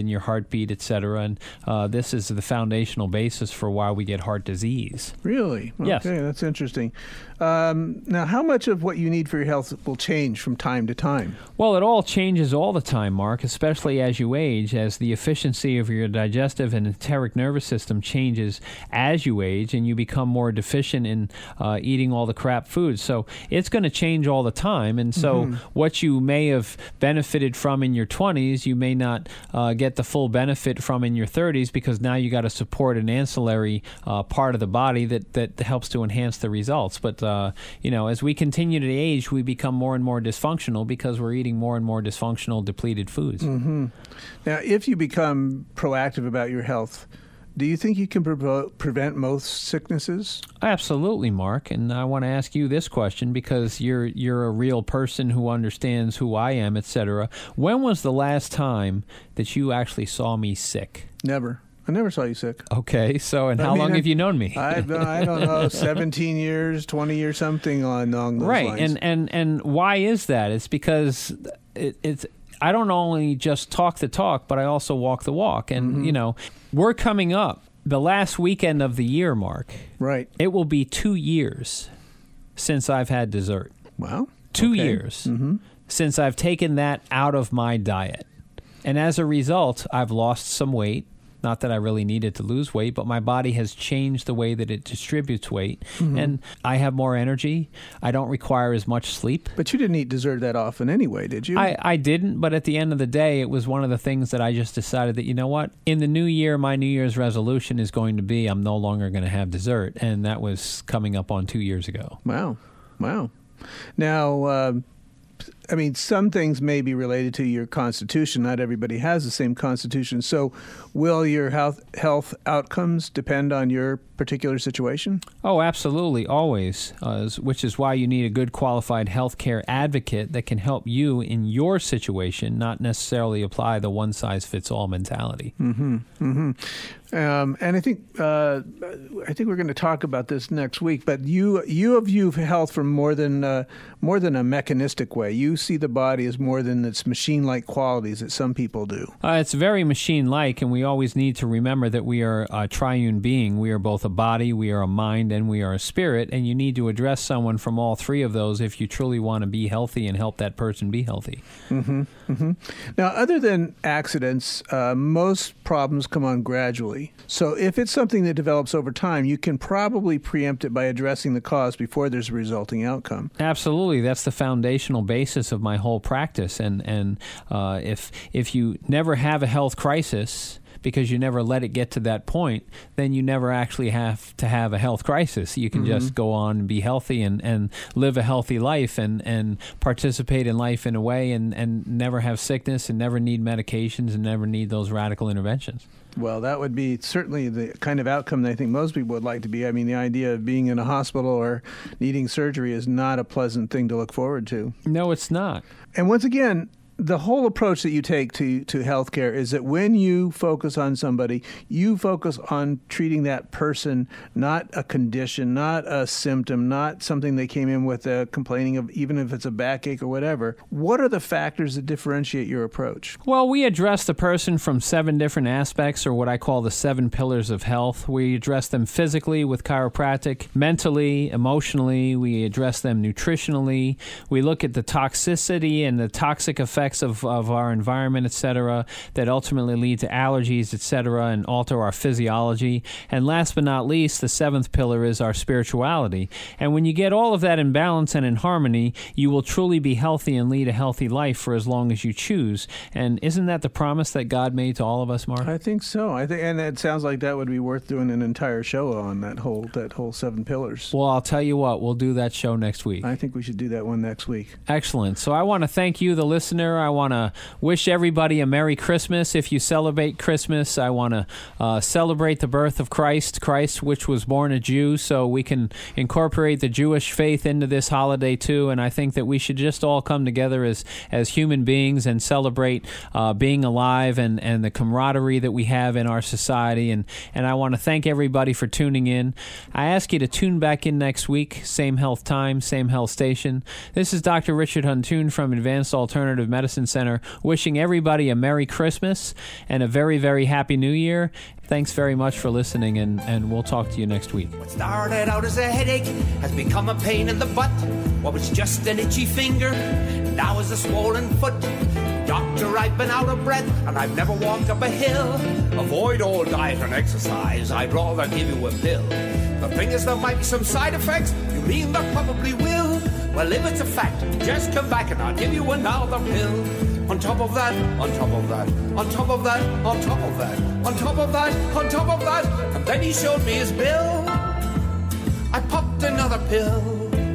heartbeat, etc. And this is the foundational basis for why we get heart disease. Really? Okay, Yes. That's interesting. Now, how much of what you need for your health will change from time to time? Well, it all changes all the time, Mark, especially as you age, as the efficiency of your digestive and enteric nervous system changes as you age, and you become more deficient in eating all the crap foods. So it's going to change all the time. And so what you may have benefited from in your 20s, you may not get the full benefit from in your 30s, because now you got to support an ancillary part of the body that helps to enhance the results. But as we continue to age, we become more and more dysfunctional because we're eating more and more dysfunctional, depleted foods. Mm-hmm. Now, if you become proactive about your health, do you think you can prevent most sicknesses? Absolutely, Mark. And I want to ask you this question, because you're a real person who understands who I am, etc. When was the last time that you actually saw me sick? Never. I never saw you sick. Okay, so how long have you known me? I don't know, 17 years, 20 years, something along those lines. Right, and why is that? It's because it's I don't only just talk the talk, but I also walk the walk. And, we're coming up the last weekend of the year, Mark. Right. It will be 2 years since I've had dessert. Wow. 2 years since I've taken that out of my diet. And as a result, I've lost some weight. Not that I really needed to lose weight, but my body has changed the way that it distributes weight. And I have more energy. I don't require as much sleep. But you didn't eat dessert that often anyway, did you? I didn't, but at the end of the day, it was one of the things that I just decided that, you know what? In the new year, my New Year's resolution is going to be I'm no longer going to have dessert. And that was coming up on 2 years ago. Wow. Now, some things may be related to your constitution. Not everybody has the same constitution. So will your health outcomes depend on your particular situation? Oh, absolutely, always, which is why you need a good qualified healthcare advocate that can help you in your situation, not necessarily apply the one-size-fits-all mentality. And I think we're going to talk about this next week. But you view health from more than a mechanistic way. You see the body as more than its machine-like qualities that some people do. It's very machine-like, and we always need to remember that we are a triune being. We are both a body, we are a mind, and we are a spirit. And you need to address someone from all three of those if you truly want to be healthy and help that person be healthy. Now, other than accidents, most problems come on gradually. So if it's something that develops over time, you can probably preempt it by addressing the cause before there's a resulting outcome. Absolutely. That's the foundational basis of my whole practice. And if you never have a health crisis because you never let it get to that point, then you never actually have to have a health crisis. You can just go on and be healthy and live a healthy life and participate in life in a way and never have sickness and never need medications and never need those radical interventions. Well, that would be certainly the kind of outcome that I think most people would like to be. I mean, the idea of being in a hospital or needing surgery is not a pleasant thing to look forward to. No, it's not. And once again, the whole approach that you take to healthcare is that when you focus on somebody, you focus on treating that person, not a condition, not a symptom, not something they came in with complaining of, even if it's a backache or whatever. What are the factors that differentiate your approach? Well, we address the person from 7 different aspects, or what I call the 7 pillars of health. We address them physically with chiropractic, mentally, emotionally. We address them nutritionally. We look at the toxicity and the toxic effects of our environment, etc., that ultimately lead to allergies, etc., and alter our physiology. And last but not least, the 7th pillar is our spirituality. And when you get all of that in balance and in harmony, you will truly be healthy and lead a healthy life for as long as you choose. And isn't that the promise that God made to all of us, Mark? I think so. And it sounds like that would be worth doing an entire show on that whole 7 pillars. Well, I'll tell you what, we'll do that show next week. I think we should do that one next week. Excellent. So I want to thank you, the listener. I want to wish everybody a Merry Christmas. If you celebrate Christmas, I want to celebrate the birth of Christ, which was born a Jew, so we can incorporate the Jewish faith into this holiday too. And I think that we should just all come together as human beings and celebrate being alive and the camaraderie that we have in our society. And I want to thank everybody for tuning in. I ask you to tune back in next week, same health time, same health station. This is Dr. Richard Huntoon from Advanced Alternative Medicine Medicine Center, wishing everybody a Merry Christmas and a very, very Happy New Year. Thanks very much for listening, and we'll talk to you next week. What started out as a headache has become a pain in the butt. What was just an itchy finger now is a swollen foot. Doctor, I've been out of breath and I've never walked up a hill. Avoid all diet and exercise, I'd rather give you a pill. The thing is, there might be some side effects. You mean there probably will? Well, if it's a fact, just come back and I'll give you another pill. On top of that, on top of that, on top of that, on top of that, on top of that, on top of that. And then he showed me his bill. I popped another pill.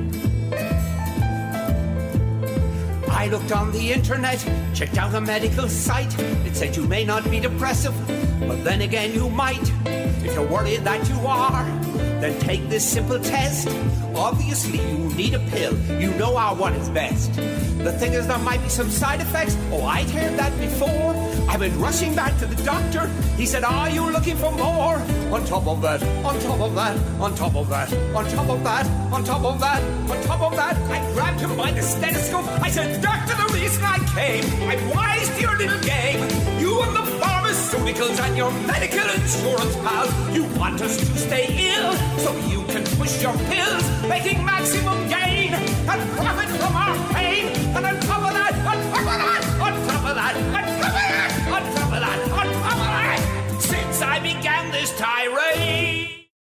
I looked on the internet, checked out a medical site. It said you may not be depressive, but then again you might. If you're worried that you are, then take this simple test. Obviously you need a pill, you know our one is best. The thing is, there might be some side effects. Oh, I'd heard that before. I went rushing back to the doctor. He said, are you looking for more? On top of that, on top of that, on top of that, on top of that, on top of that, on top of that. I grabbed him by the stethoscope. I said, doctor, the reason I came, I'm wise to your little game. You and the pharmaceuticals and your medical insurance pals, you want us to stay ill so you can push your pills, making maximum gain and profit from our pain. And on top of that, on top of that, on top of that, on top of that, on top of that, on top of that, since I began this tirade,